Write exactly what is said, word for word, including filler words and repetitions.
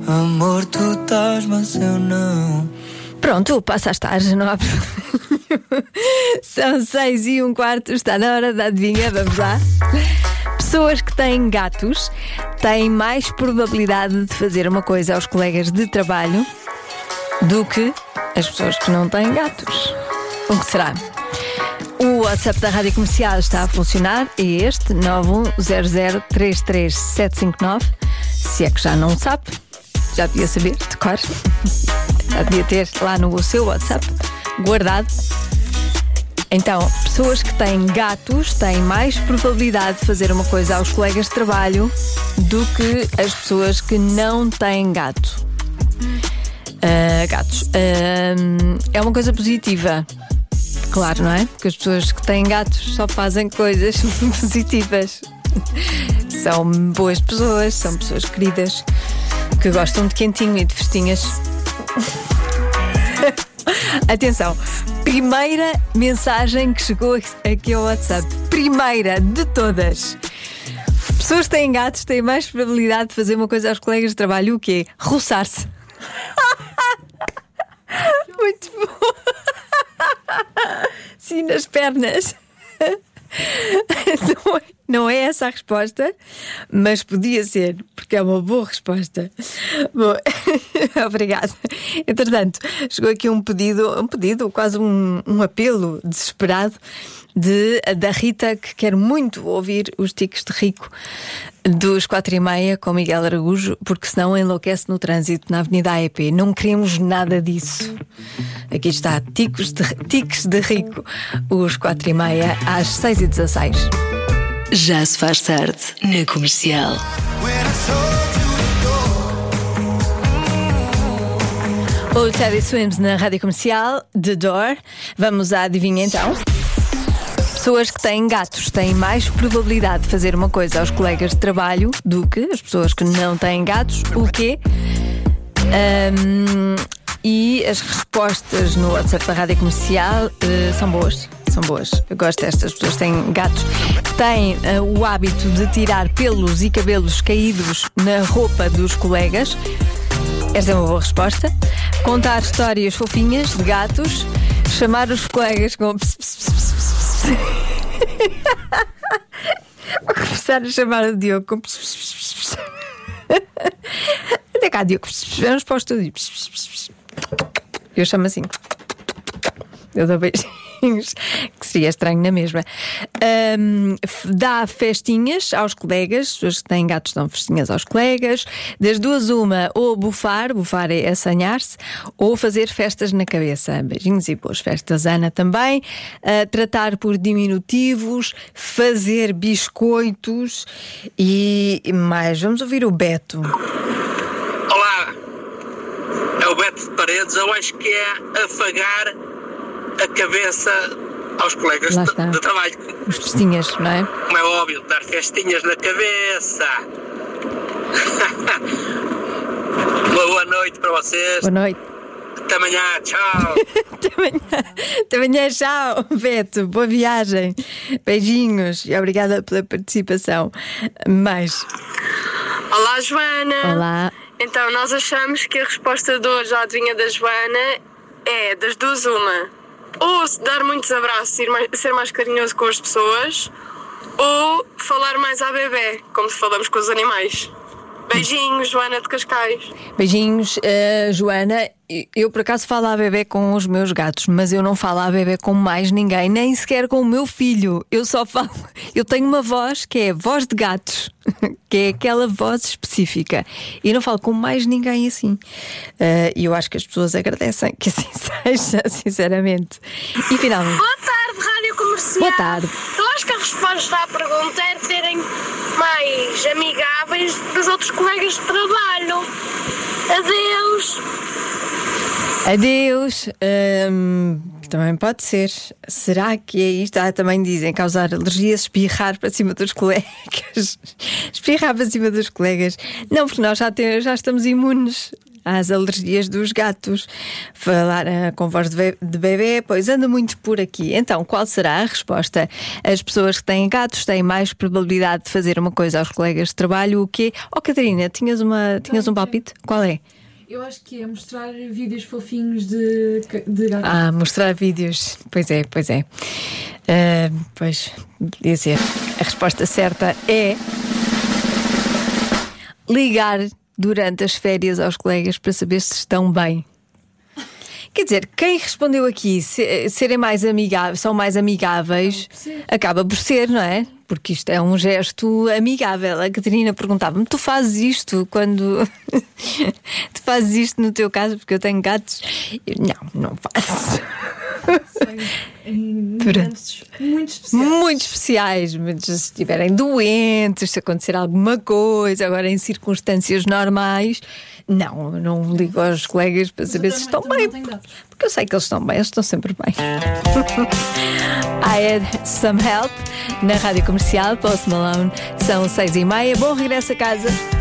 Amor, tu estás, mas eu não. Pronto, passa a estar, não há problema. São seis e um quarto, está na hora da adivinha, vamos lá. Pessoas que têm gatos têm mais probabilidade de fazer uma coisa aos colegas de trabalho do que as pessoas que não têm gatos. O que será? O WhatsApp da Rádio Comercial está a funcionar, é este, nove um zero zero três três sete cinco nove. Se é que já não sabe, já devia saber, de cor. Já devia ter lá no seu WhatsApp guardado. Então, pessoas que têm gatos têm mais probabilidade de fazer uma coisa aos colegas de trabalho do que as pessoas que não têm gato. Uh, gatos. Uh, é uma coisa positiva. Claro, não é? Porque as pessoas que têm gatos só fazem coisas positivas. São boas pessoas, são pessoas queridas que gostam de quentinho e de festinhas. Atenção, primeira mensagem que chegou aqui ao WhatsApp. Primeira de todas. Pessoas que têm gatos têm mais probabilidade de fazer uma coisa aos colegas de trabalho. O quê? Roçar-se. Muito bom. Sim, nas pernas. Não é, não é essa a resposta, mas podia ser, porque é uma boa resposta. Bom, obrigada. Entretanto, chegou aqui um pedido, um pedido, quase um, um apelo desesperado de, da Rita, que quer muito ouvir os Ticos de Rico dos quatro e meia com Miguel Araújo, porque senão enlouquece no trânsito na Avenida A E P. Não queremos nada disso. Aqui está, Ticos de, Ticos de Rico, os quatro e meia às seis e dezasseis. Já se faz tarde na Comercial. O Teddy Swims na Rádio Comercial, The Door. Vamos à adivinha então. Pessoas que têm gatos têm mais probabilidade de fazer uma coisa aos colegas de trabalho do que as pessoas que não têm gatos. O quê? Um, e as respostas no WhatsApp da Rádio Comercial uh, são boas. São boas. Eu gosto destas pessoas que têm gatos. Têm uh, o hábito de tirar pelos e cabelos caídos na roupa dos colegas. Esta é uma boa resposta. Contar histórias fofinhas de gatos. Chamar os colegas com... Vou começar a chamar o Diogo com... Até cá, Diogo. Vamos para o estúdio. Eu chamo assim. Eu dou beijinhos, que seria estranho na mesma. Um, dá festinhas aos colegas. As pessoas que têm gatos dão festinhas aos colegas. Das duas, uma, ou bufar, bufar é assanhar-se, ou fazer festas na cabeça. Beijinhos e boas festas, Ana, também. Uh, tratar por diminutivos, fazer biscoitos e mais. Vamos ouvir o Beto. Olá, é o Beto de Paredes. Eu acho que é afagar a cabeça aos colegas de, de trabalho. Os festinhas, não é? Como é óbvio, dar festinhas na cabeça. Uma boa noite para vocês. Boa noite. Até amanhã, tchau. Até amanhã. Até amanhã, tchau, Beto. Boa viagem. Beijinhos e obrigada pela participação. Mais. Olá, Joana. Olá. Então, nós achamos que a resposta de hoje à adivinha da Joana é das duas uma. Ou dar muitos abraços, ser mais, ser mais carinhoso com as pessoas, ou falar mais à bebê, como falamos com os animais. Beijinhos, Joana de Cascais. Beijinhos, uh, Joana. Eu por acaso falo à bebê com os meus gatos, mas eu não falo à bebê com mais ninguém, nem sequer com o meu filho. Eu só falo. Eu tenho uma voz que é voz de gatos, que é aquela voz específica. E não falo com mais ninguém assim. E uh, eu acho que as pessoas agradecem que assim seja, sinceramente. E finalmente. Boa tarde, Rádio Comercial. Boa tarde. Eu acho que a resposta à pergunta é terem mais amigáveis dos outros colegas de trabalho. Adeus. Adeus. Hum, também pode ser. Será que é isto? Ah, também dizem causar alergias, espirrar para cima dos colegas. Espirrar para cima dos colegas. Não, porque nós já, temos, já estamos imunes às alergias dos gatos. Falar uh, com voz de, be- de bebê, pois anda muito por aqui. Então, qual será a resposta? As pessoas que têm gatos têm mais probabilidade de fazer uma coisa aos colegas de trabalho. O quê? Oh, Catarina, tinhas, uma, tinhas um palpite? Qual é? Eu acho que é mostrar vídeos fofinhos de, de gatos. Ah, mostrar vídeos. Pois é, pois é. Uh, pois, podia ser. A resposta certa é ligar durante as férias aos colegas para saber se estão bem. Quer dizer, quem respondeu aqui se, serem mais amigáveis, são mais amigáveis, acaba por ser, não é? Porque isto é um gesto amigável. A Catarina perguntava-me: tu fazes isto quando tu fazes isto no teu caso? Porque eu tenho gatos. Eu, não, não faço. Em momentos muito especiais. Muito especiais, mas se estiverem doentes, se acontecer alguma coisa, agora em circunstâncias normais, não, não ligo aos colegas para saber se estão bem. Porque eu sei que eles estão bem, eles estão sempre bem. I Had Some Help na Rádio Comercial, Post Malone, são seis e meia. Bom regresso a casa.